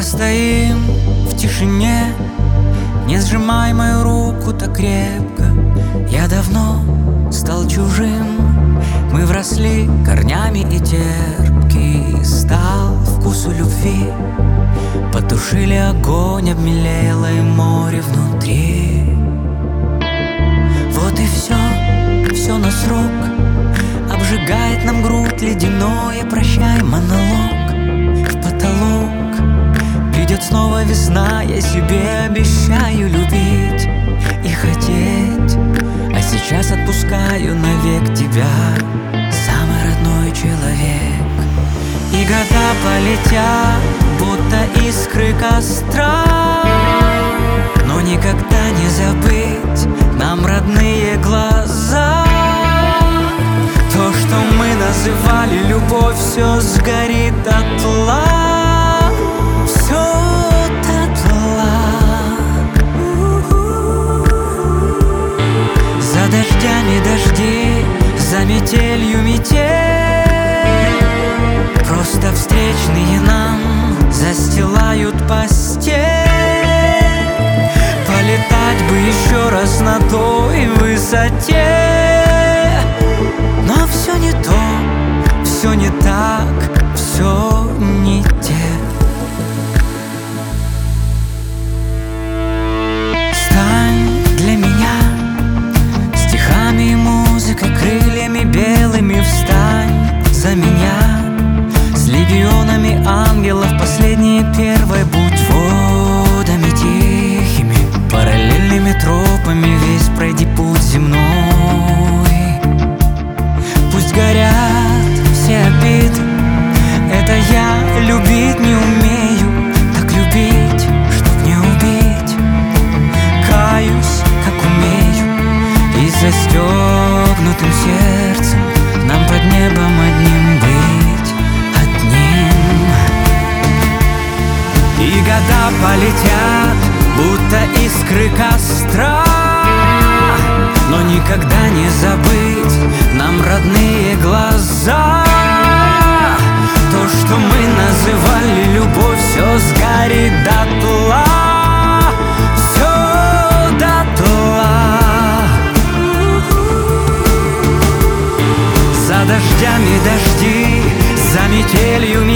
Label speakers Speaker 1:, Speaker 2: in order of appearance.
Speaker 1: стоим в тишине, не сжимай мою руку так крепко. Я давно стал чужим, мы вросли корнями и терпкий стал вкусу любви. Потушили огонь, обмелело и море внутри. Вот и все на срок, обжигает нам грудь ледяное. Прощай, монолог в потолок. Придет снова весна, я себе обещаю любить и хотеть. А сейчас отпускаю навек тебя, самый родной человек. И года полетят, будто искры костра, но никогда не забыть нам родные глаза. То, что мы называли любовь, все сгорит дотла. Все дотла. За дождями дожди, за метелью метель. Просто встречные нам застилают постель. Полетать бы еще раз на той высоте, но все не то, все не так, все не те. Стань для меня стихами и музыкой, крыльями белыми. Встань за меня с легионами ангелов, последние первые. Будь водами тихими, параллельными тропами, весь пройди путь земной. Пусть горят все обиды, это я любить не умею, так любить, чтоб не убить. Каюсь, как умею, и застегнутым сердцем нам под небом одним быть, одним. И года полетят, будто искры костра, но никогда не забыть нам родные глаза. То, что мы называли любовь, все сгорит дотла. Все дотла. За дождями дожди, за метелью